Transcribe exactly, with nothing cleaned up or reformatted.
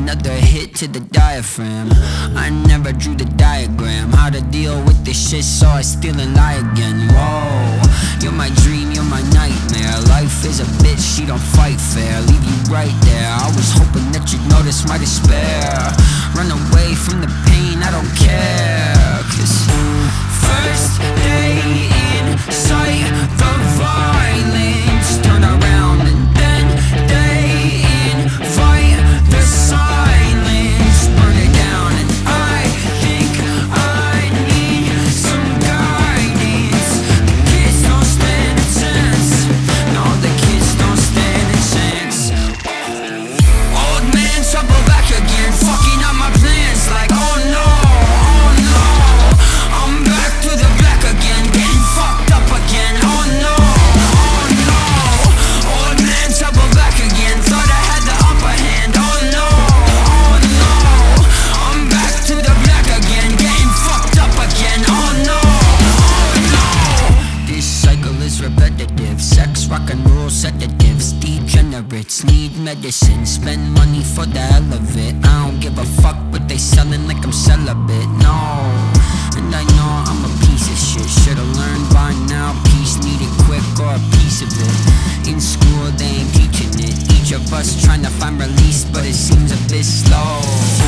another hit to the diaphragm. I never drew the diagram, how to deal with this shit, so I still and lie again. Whoa, you're my dream, you're my nightmare. Life is a bitch, she don't fight fair. Leave you right there, I was hoping that you'd notice my despair. Run away from the pain, I don't care. Cause first day in sight, the violence. Turn around and then they invite the silence. Burn it down and I think I need some guidance. The kids don't stand a chance. No, the kids don't stand a chance. Old man, trouble back again, fucking up my plans like oh no, oh no. I'm back to the black again, getting fucked up again, oh no, oh no. Old man, trouble back again, thought I had the upper hand, oh no, oh no. I'm back to the black again, getting fucked up again, oh no, oh no. This cycle is repetitive, sex, rock and roll sedatives. Degenerates need medicine, spend money for the hell of it. I don't give a fuck, but they selling like I'm celibate, no. And I know I'm a piece of shit, should've learned by now. Peace needed quick or a piece of it. In school they ain't teaching it, each of us trying to find release, but it seems a bit slow.